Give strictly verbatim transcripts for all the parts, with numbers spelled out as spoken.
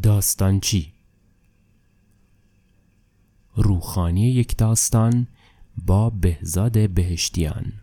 داستانچی، روخانی یک داستان با بهزاد بهشتیان.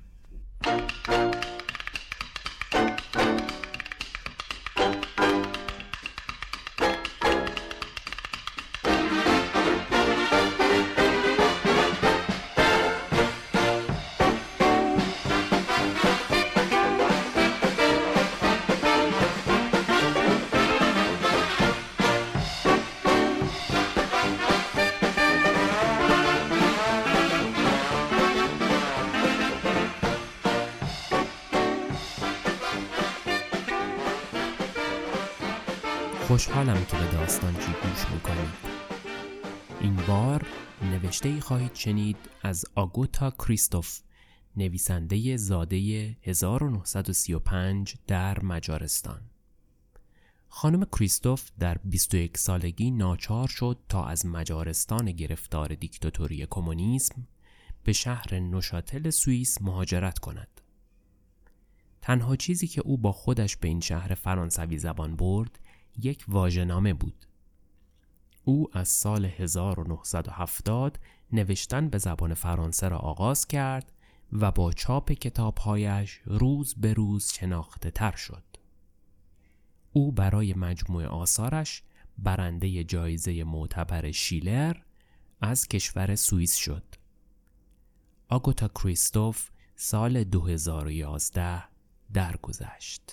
خوشحالم که به داستانچی گوش میکنید. این بار نوشته‌ای خواهید شنید از آگوتا کریستوف، نویسنده زاده هزار و نهصد و سی و پنج در مجارستان. خانم کریستوف در بیست و یک سالگی ناچار شد تا از مجارستان گرفتار دیکتاتوری کمونیسم به شهر نوشاتل سوئیس مهاجرت کند. تنها چیزی که او با خودش به این شهر فرانسوی زبان برد یک واژه‌نامه بود. او از سال هزار و نهصد و هفتاد نوشتن به زبان فرانسه را آغاز کرد و با چاپ کتاب‌هایش روز به روز شناخته تر شد. او برای مجموع آثارش برنده جایزه معتبر شیلر از کشور سوئیس شد. آگوتا کریستوف سال دو هزار و یازده درگذشت.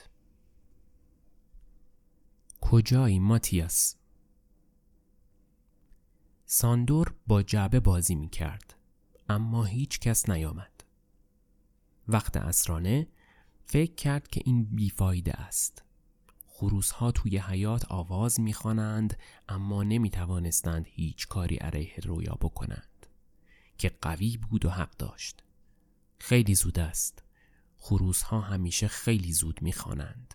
کجایی ماتیاس؟ ساندور با جعبه بازی می کرد، اما هیچ کس نیامد. وقت عصرانه فکر کرد که این بیفایده است. خروس‌ها توی حیاط آواز می خوانند، اما نمی توانستند هیچ کاری علیه رویا بکنند که قوی بود و حق داشت. خیلی زود است. خروس‌ها همیشه خیلی زود می خوانند.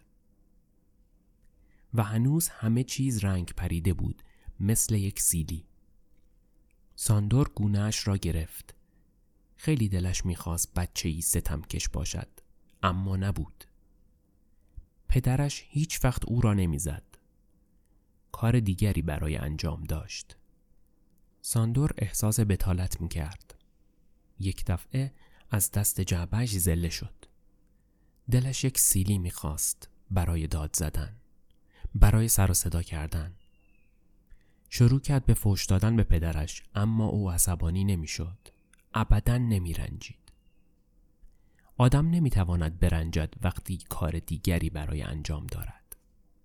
و هنوز همه چیز رنگ پریده بود، مثل یک سیلی. ساندور گونه‌اش را گرفت. خیلی دلش می‌خواست بچه‌ای ستمکش باشد، اما نبود. پدرش هیچ وقت او را نمی‌زد. کار دیگری برای انجام داشت. ساندور احساس بتالت می‌کرد. یک دفعه از دست جعبه‌اش زله شد. دلش یک سیلی می‌خواست برای داد زدن، برای سر و صدا کردن. شروع کرد به فحش دادن به پدرش، اما او عصبانی نمی شد. ابداً نمی رنجید. آدم نمی تواند برنجد وقتی کار دیگری برای انجام دارد.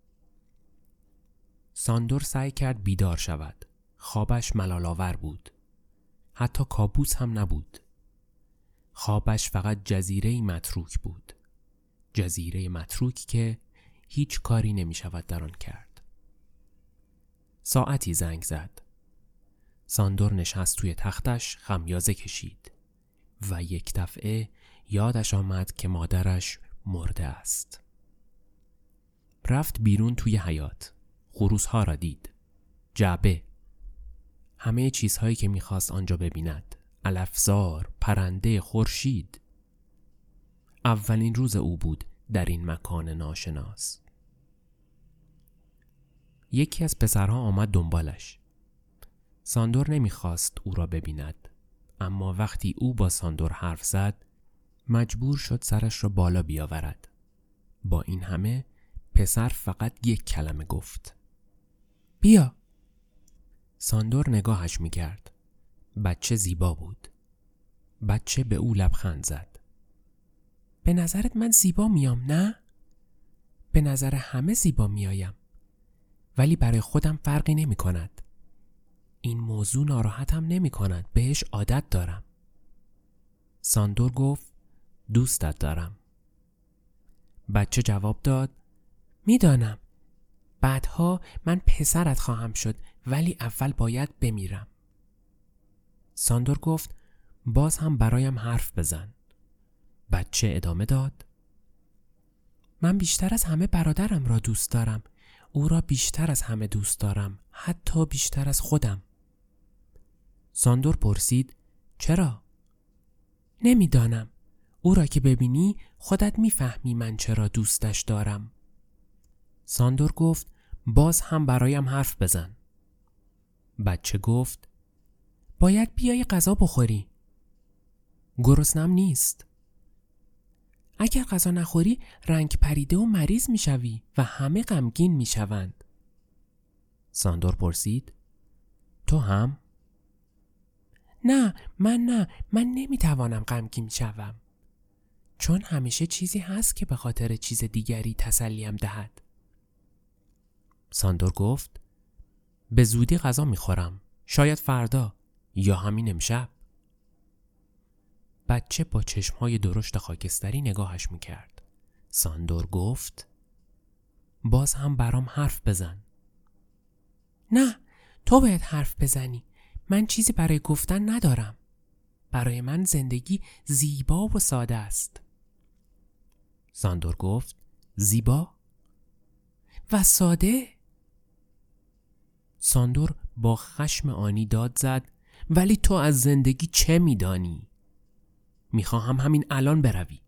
ساندور سعی کرد بیدار شود. خوابش ملال‌آور بود. حتی کابوس هم نبود. خوابش فقط جزیره‌ای متروک بود. جزیره متروک که هیچ کاری نمی شود در آن کرد. ساعتی زنگ زد. ساندور نشست توی تختش، خمیازه کشید و یک دفعه یادش آمد که مادرش مرده است. رفت بیرون توی حیاط. خروس‌ها را دید. جعبه. همه چیزهایی که می‌خواست آنجا ببیند. علفزار، پرنده، خورشید. اولین روز او بود در این مکان ناشناس. یکی از پسرها آمد دنبالش. ساندور نمیخواست او را ببیند، اما وقتی او با ساندور حرف زد مجبور شد سرش را بالا بیاورد. با این همه پسر فقط یک کلمه گفت: بیا. ساندور نگاهش میکرد. بچه زیبا بود. بچه به او لبخند زد. به نظرت من زیبا میام نه؟ به نظر همه زیبا میایم، ولی برای خودم فرقی نمی کند. این موضوع ناراحتم نمی کند. بهش عادت دارم. ساندور گفت: دوستت دارم. بچه جواب داد: میدانم. بعدها من پسرت خواهم شد، ولی اول باید بمیرم. ساندور گفت: باز هم برایم حرف بزن. بچه ادامه داد: من بیشتر از همه برادرم را دوست دارم. او را بیشتر از همه دوست دارم، حتی بیشتر از خودم. ساندور پرسید: چرا؟ نمیدانم. او را که ببینی خودت میفهمی من چرا دوستش دارم. ساندور گفت: باز هم برایم حرف بزن. بچه گفت باید بیای غذا بخوری. گرسنم نیست. اگر غذا نخوری رنگ پریده و مریض میشوی و همه غمگین میشوند. ساندور پرسید تو هم؟ نه من نه من نمیتوانم غمگین شوم، چون همیشه چیزی هست که به خاطر چیز دیگری تسلیم دهد. ساندور گفت به زودی غذا میخورم، شاید فردا یا همین امشب. بچه با چشمهای درشت خاکستری نگاهش میکرد. ساندور گفت باز هم برام حرف بزن. نه تو باید حرف بزنی. من چیزی برای گفتن ندارم. برای من زندگی زیبا و ساده است. ساندور گفت زیبا و ساده؟ ساندور با خشم آنی داد زد ولی تو از زندگی چه میدانی؟ میخواهم همین الان بروی.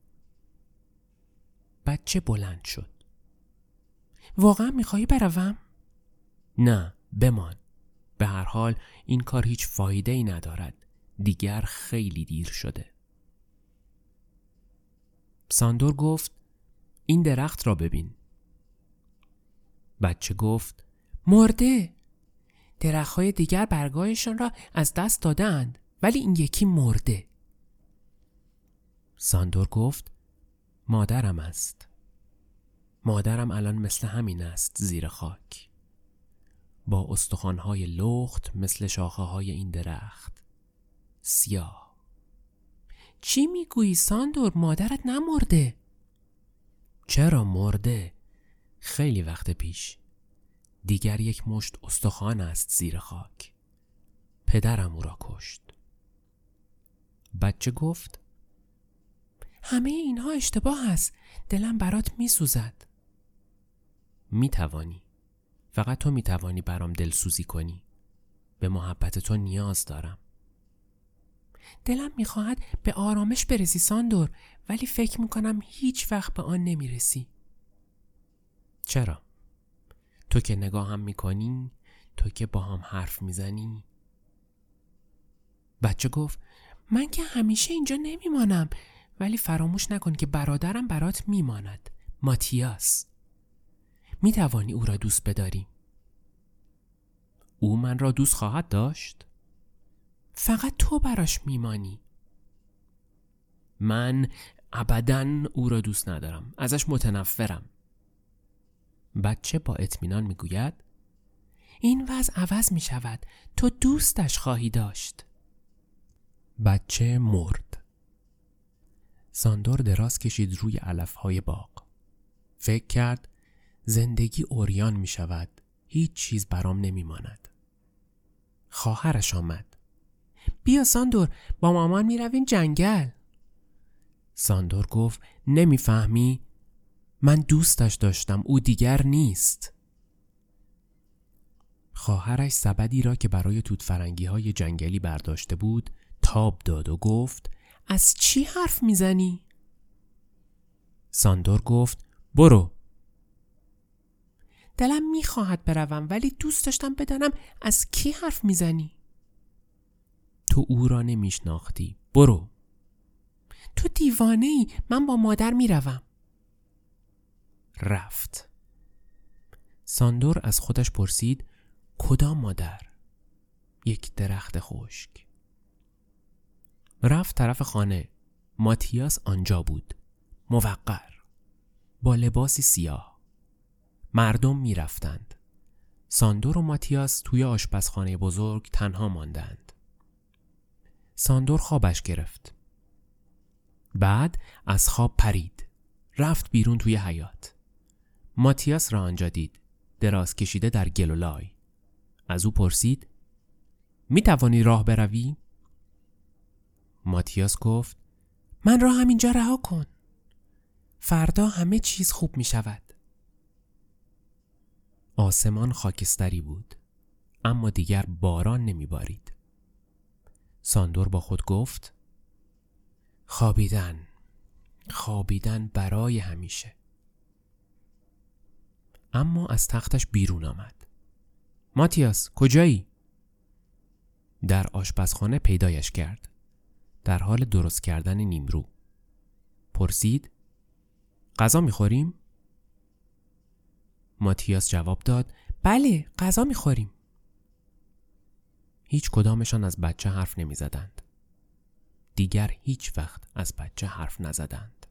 بچه بلند شد. واقعا میخوایی بروم؟ نه بمان. به هر حال این کار هیچ فایده ای ندارد. دیگر خیلی دیر شده. ساندور گفت این درخت را ببین. بچه گفت مرده. درخت‌های دیگر برگایشان را از دست دادند ولی این یکی مرده. ساندور گفت مادرم است. مادرم الان مثل همین است زیر خاک، با استخوان‌های لخت مثل شاخه‌های این درخت، سیاه. چی میگویی ساندور؟ مادرت نمرده؟ چرا مرده؟ خیلی وقت پیش. دیگر یک مشت استخوان است زیر خاک. پدرم او را کشت. بچه گفت همه اینها اشتباه است. دلم برات میسوزد. میتوانی. فقط تو میتوانی برام دلسوزی کنی. به محبت تو نیاز دارم. دلم میخواهد به آرامش برسی ساندور، ولی فکر میکنم هیچ وقت به آن نمیرسی. چرا؟ تو که نگاهم میکنی، تو که با هم حرف میزنی. بچه گفت من که همیشه اینجا نمیمانم، ولی فراموش نکن که برادرم برات میماند، ماتیاس. میتوانی او را دوست بداری. او من را دوست خواهد داشت؟ فقط تو براش میمانی. من ابداً او را دوست ندارم. ازش متنفرم. بچه با اطمینان میگوید این وضع عوض میشود. تو دوستش خواهی داشت. بچه مرد. ساندور دراز کشید روی علفهای باغ. فکر کرد زندگی عریان میشود. هیچ چیز برام نمیماند. خواهرش آمد. بیا ساندور، با مامان میرویم جنگل. ساندور گفت نمیفهمی؟ من دوستش داشتم، او دیگر نیست. خواهرش سبدی را که برای توت فرنگی های جنگلی برداشته بود تاب داد و گفت از چی حرف میزنی؟ ساندور گفت برو. دلم میخواهد بروم ولی دوست داشتم بدانم از کی حرف میزنی. تو او را نمیشناختی. برو. تو دیوانه ای. من با مادر میروم. رفت. ساندور از خودش پرسید کدام مادر؟ یک درخت خشک. رفت طرف خانه. ماتیاس آنجا بود، موقر، با لباسی سیاه. مردم می رفتند. ساندور و ماتیاس توی آشپزخانه بزرگ تنها ماندند. ساندور خوابش گرفت. بعد از خواب پرید. رفت بیرون توی حیاط. ماتیاس را آنجا دید، دراز کشیده در گل و لای. از او پرسید می توانی راه بروی؟ ماتیاس گفت من را همینجا رها کن. فردا همه چیز خوب می شود. آسمان خاکستری بود، اما دیگر باران نمی بارید. ساندور با خود گفت خوابیدن، خوابیدن برای همیشه. اما از تختش بیرون آمد. ماتیاس کجایی؟ در آشپزخانه پیدایش کرد. در حال درست کردن نیمرو. پرسید غذا میخوریم؟ ماتیاس جواب داد بله غذا میخوریم. هیچ کدامشان از بچه حرف نمی زدند. دیگر هیچ وقت از بچه حرف نزدند.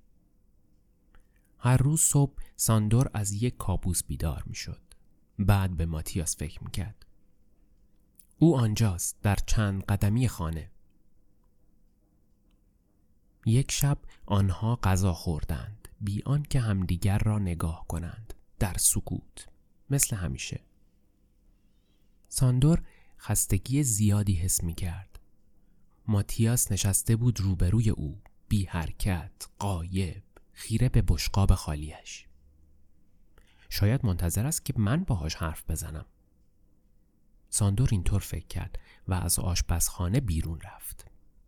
هر روز صبح ساندور از یک کابوس بیدار می شد. بعد به ماتیاس فکر می کرد. او آنجاست در چند قدمی خانه. یک شب آنها غذا خوردند بی آنکه همدیگر را نگاه کنند، در سکوت مثل همیشه. ساندور خستگی زیادی حس می کرد. ماتیاس نشسته بود روبروی او، بی حرکت، غایب، خیره به بشقاب خالیش. شاید منتظر است که من باهاش حرف بزنم. ساندور اینطور فکر کرد و از آشپزخانه بیرون رفت.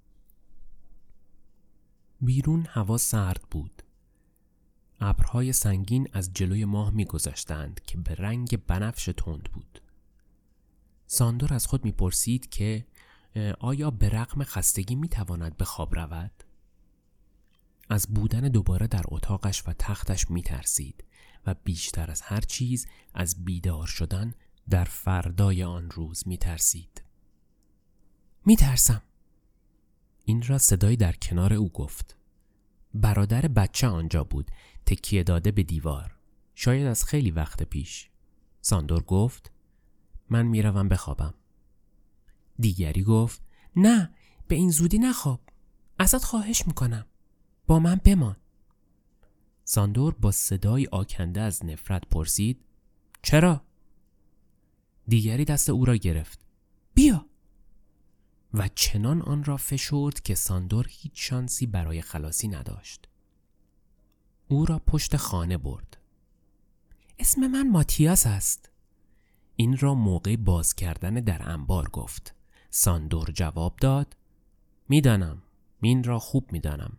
بیرون هوا سرد بود. ابرهای سنگین از جلوی ماه می‌گذشتند که به رنگ بنفش تند بود. ساندور از خود می‌پرسید که آیا به رغم خستگی می‌تواند به خواب رود؟ از بودن دوباره در اتاقش و تختش می‌ترسید و بیشتر از هر چیز از بیدار شدن در فردای آن روز می‌ترسید. می‌ترسم. این را صدایی در کنار او گفت. برادر بچه آنجا بود، تکیه داده به دیوار. شاید از خیلی وقت پیش. ساندور گفت من میروم بخوابم. دیگری گفت نه، به این زودی نخواب. ازت خواهش میکنم. با من بمان. ساندور با صدای آکنده از نفرت پرسید چرا؟ دیگری دست او را گرفت. بیا. و چنان آن را فشرد که ساندور هیچ شانسی برای خلاصی نداشت. او را پشت خانه برد. اسم من ماتیاس است. این را موقع باز کردن در انبار گفت. ساندور جواب داد میدانم، این را خوب میدانم.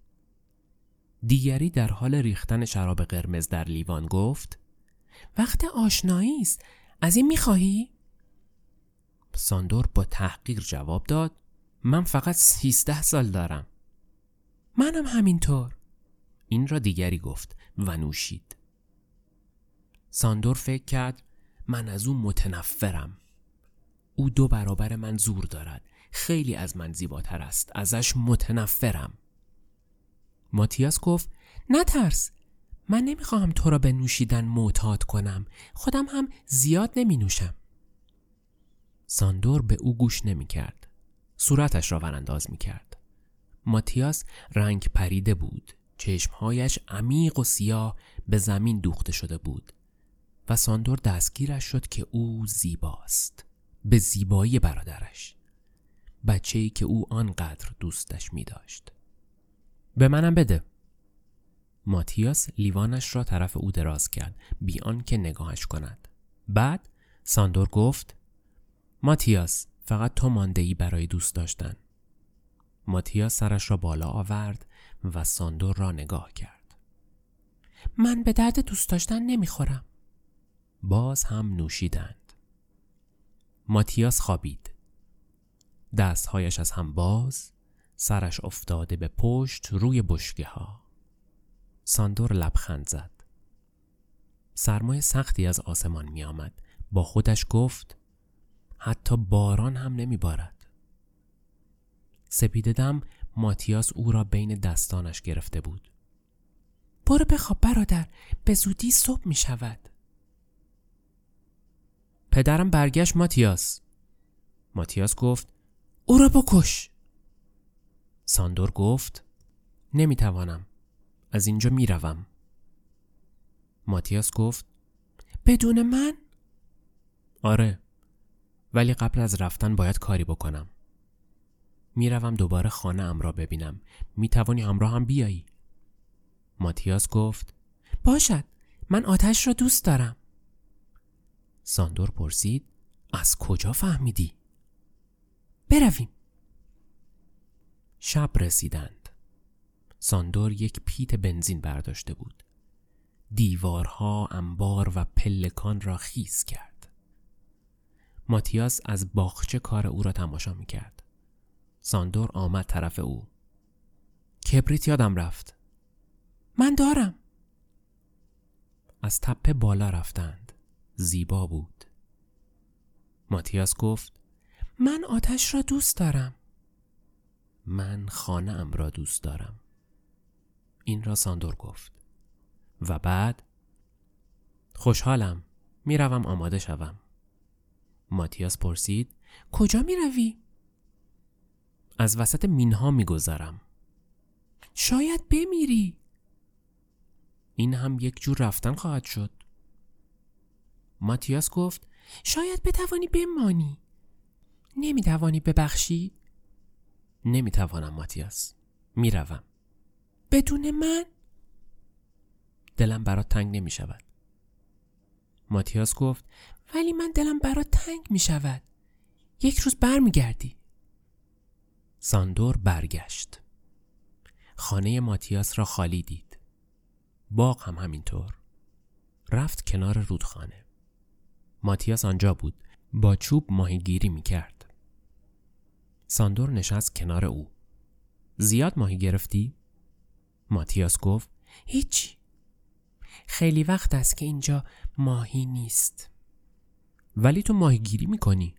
دیگری در حال ریختن شراب قرمز در لیوان گفت وقت آشنایی است، از این میخواهی؟ ساندور با تحقیر جواب داد من فقط سیزده سال دارم. منم همینطور. این را دیگری گفت و نوشید. ساندور فکر کرد من از او متنفرم. او دو برابر من زور دارد. خیلی از من زیباتر است. ازش متنفرم. ماتیاس گفت نترس. من نمیخواهم تو را به نوشیدن معتاد کنم. خودم هم زیاد نمی نوشم. ساندور به او گوش نمی کرد. صورتش را ورانداز می کرد. ماتیاس رنگ پریده بود. چشمهایش عمیق و سیاه به زمین دوخته شده بود و ساندور دستگیرش شد که او زیباست. به زیبایی برادرش. بچه‌ای که او آنقدر دوستش می داشت. به منم بده. ماتیاس لیوانش را طرف او دراز کرد بی آنکه نگاهش کند. بعد ساندور گفت ماتیاس فقط تو مانده‌ای برای دوست داشتن. ماتیاس سرش را بالا آورد و ساندور را نگاه کرد. من به درد دوست داشتن نمیخورم. باز هم نوشیدند. ماتیاس خوابید. دستهایش از هم باز، سرش افتاده به پشت روی بشکه ها. ساندور لبخند زد. سرمای سختی از آسمان می آمد. با خودش گفت حتی باران هم نمی بارد. سپیده دم ماتیاس او را بین دستانش گرفته بود. برو بخواب برادر، به زودی صبح می شود. پدرم برگشت ماتیاس. ماتیاس گفت او را بکش. ساندور گفت نمی توانم. از اینجا می روم. ماتیاس گفت بدون من؟ آره، ولی قبل از رفتن باید کاری بکنم. می روم دوباره خانه ام را ببینم. می توانی همراه هم بیایی؟ ماتیاس گفت باشد، من آتش را دوست دارم. ساندور پرسید از کجا فهمیدی؟ برویم. شب رسیدند. ساندور یک پیت بنزین برداشته بود. دیوارها، انبار و پلکان را خیس کرد. ماتیاس از باغچه کار او را تماشا می‌کرد. ساندور آمد طرف او. کبریت یادم رفت. من دارم. از تپه بالا رفتند. زیبا بود. ماتیاس گفت من آتش را دوست دارم. من خانه ام را دوست دارم. این را ساندور گفت. و بعد خوشحالم. میروم آماده شوم. ماتیاس پرسید کجا میروی؟ از وسط مینها میگذرم. شاید بمیری. این هم یک جور رفتن خواهد شد. ماتیاس گفت شاید بتوانی بمانی. نمیتوانی ببخشی؟ نمیتوانم ماتیاس. میروم. بدون من؟ دلم برات تنگ نمی شود. ماتیاس گفت ولی من دلم برات تنگ می شود. یک روز برمیگردی. ساندور برگشت. خانه ماتیاس را خالی دید. باغ هم همینطور. رفت کنار رودخانه. ماتیاس آنجا بود. با چوب ماهیگیری می کرد. ساندور نشست کنار او. زیاد ماهی گرفتی؟ ماتیاس گفت هیچی. خیلی وقت است که اینجا ماهی نیست. ولی تو ماهیگیری میکنی.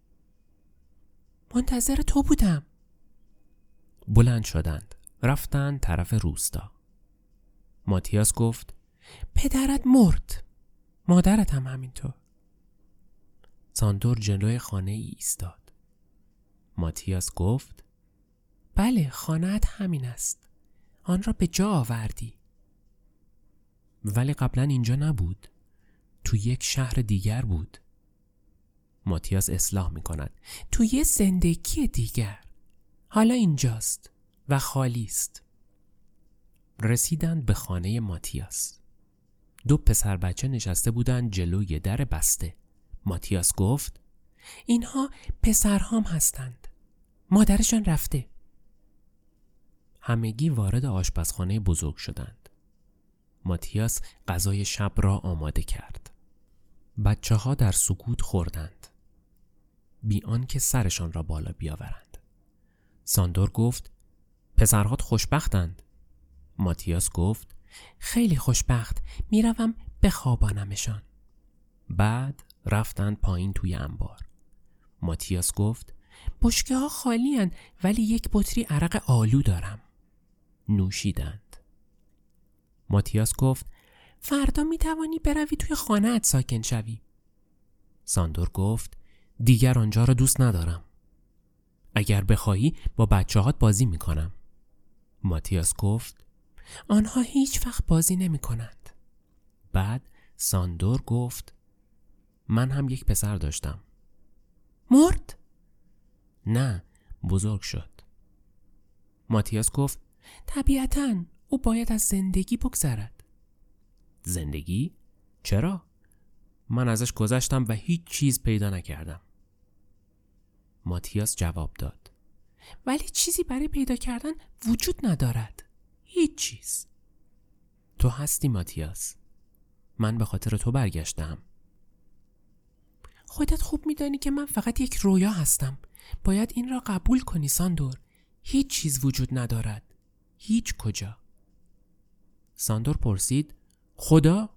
منتظر تو بودم. بلند شدند. رفتند طرف روستا. ماتیاس گفت پدرت مرد. مادرت هم همینطور. ساندور جلوی خانه ای ایستاد. ماتیاس گفت بله خانه‌ات همین است. آن را به جا آوردی. ولی قبلا اینجا نبود. تو یک شهر دیگر بود. ماتیاس اصلاح می کند. تو یه زندگی دیگر. حالا اینجاست و خالی است. رسیدند به خانه ماتیاس. دو پسر بچه نشسته بودند جلوی در بسته. ماتیاس گفت اینها پسرهام هستند. مادرشان رفته. همگی وارد آشپزخانه بزرگ شدند. ماتیاس غذای شب را آماده کرد. بچه ها در سکوت خوردند. بی آنکه سرشان را بالا بیاورند. ساندور گفت پسرهات خوشبختند. ماتیاس گفت خیلی خوشبخت. میروم بخوابانمشان. بعد رفتند پایین توی انبار. ماتیاس گفت بشکه ها خالی هستند ولی یک بطری عرق آلو دارم. نوشیدند. ماتیاس گفت فردا می توانی بروی توی خانه‌ات ساکن شوی. ساندور گفت دیگر آنجا را دوست ندارم. اگر بخواهی با بچه هات بازی می کنم. ماتیاس گفت آنها هیچ وقت بازی نمی کنند. بعد ساندور گفت من هم یک پسر داشتم. مرد؟ نه، بزرگ شد. ماتیاس گفت طبیعتاً او باید از زندگی بگذرد. زندگی؟ چرا؟ من ازش گذشتم و هیچ چیز پیدا نکردم. ماتیاس جواب داد ولی چیزی برای پیدا کردن وجود ندارد. هیچ چیز. تو هستی ماتیاس. من به خاطر تو برگشتم. خودت خوب میدانی که من فقط یک رویا هستم. باید این را قبول کنی ساندور. هیچ چیز وجود ندارد. هیچ کجا. ساندور پرسید خدا؟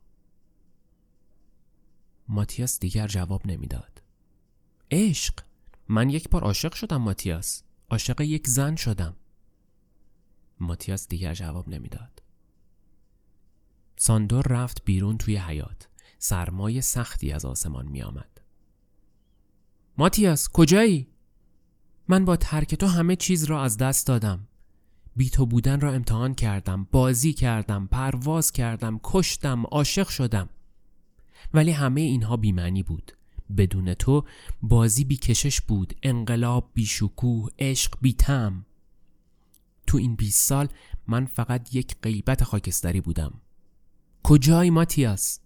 ماتیاس دیگر جواب نمیداد. عشق. من یک بار عاشق شدم ماتیاس. عاشق یک زن شدم. ماتیاس دیگر جواب نمیداد. ساندور رفت بیرون توی حیاط. سرمای سختی از آسمان می آمد. ماتیاس کجایی؟ من با ترک تو همه چیز را از دست دادم. بی تو بودن را امتحان کردم. بازی کردم. پرواز کردم. کشتم. عاشق شدم. ولی همه اینها بی معنی بود. بدون تو بازی بی کشش بود. انقلاب بی شکوه. عشق بی طعم. تو این بیست سال من فقط یک غیبت خاکستری بودم. کجایی ماتیاس؟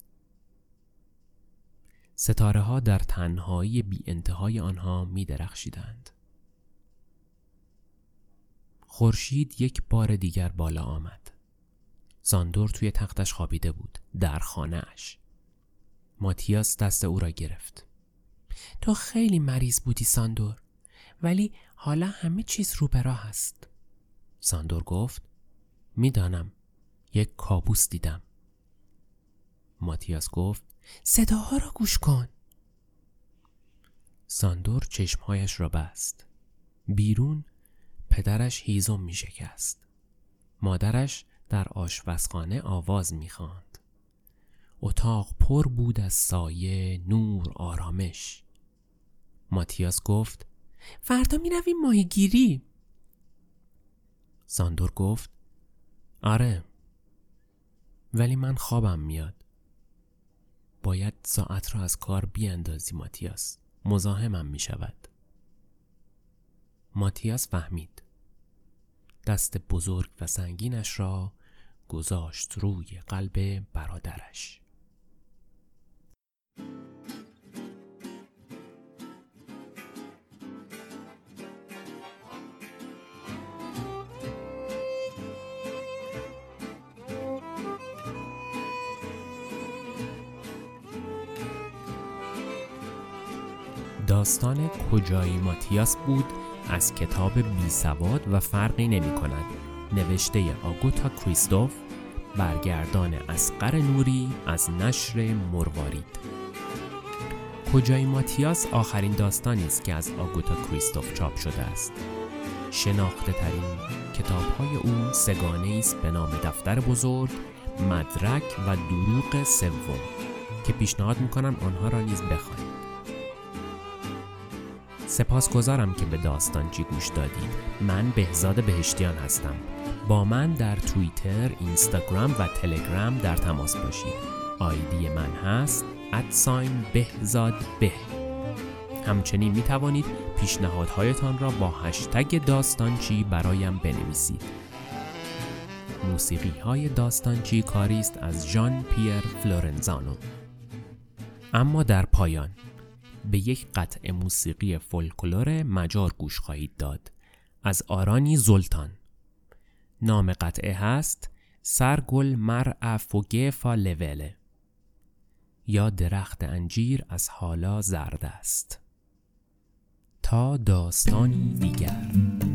ستاره ها در تنهایی بی انتهای آنها می درخشیدند. خورشید یک بار دیگر بالا آمد. ساندور توی تختش خوابیده بود در خانه‌اش. ماتیاس دست او را گرفت. تو خیلی مریض بودی ساندور، ولی حالا همه چیز رو به راه است. ساندور گفت میدانم، یک کابوس دیدم. ماتیاس گفت صداها را گوش کن. ساندور چشمهایش را بست. بیرون پدرش هیزم می شکست. مادرش در آشپزخانه آواز می خواند. اتاق پر بود از سایه، نور، آرامش. ماتیاس گفت فردا می رویم ماهیگیری. ساندور گفت آره، ولی من خوابم میاد. باید ساعت را از کار بیاندازی ماتیاس، مزاحمم می شود. ماتیاس فهمید. دست بزرگ و سنگینش را گذاشت روی قلب برادرش. داستان کجایی ماتیاس بود از کتاب بی سواد و فرقی نمی کند، نوشته آگوتا کریستوف، برگردان اصغر نوری از نشر مروارید. کجایی ماتیاس آخرین داستانی است که از آگوتا کریستوف چاپ شده است. شناخته ترین کتاب های او سگانه است به نام دفتر بزرگ، مدرک و دروغ سوم که پیشنهاد میکنم آنها را نیز بخوانید. سپاسگزارم که به داستانچی گوش دادید. من بهزاد بهشتیان هستم. با من در توییتر، اینستاگرام و تلگرام در تماس باشید. آیدی من هست ادساین بهزاد به. همچنین می توانید پیشنهادهایتان را با هشتگ داستانچی برایم بنویسید. موسیقی های داستانچی کاری است از ژان پیر فلورنزانو. اما در پایان به یک قطعه موسیقی فولکلور مجار گوش خواهید داد از آرانی زولتان. نام قطعه هست سرگل مرع فوگفا لوله یا درخت انجیر از حالا زرد است. تا داستانی دیگر.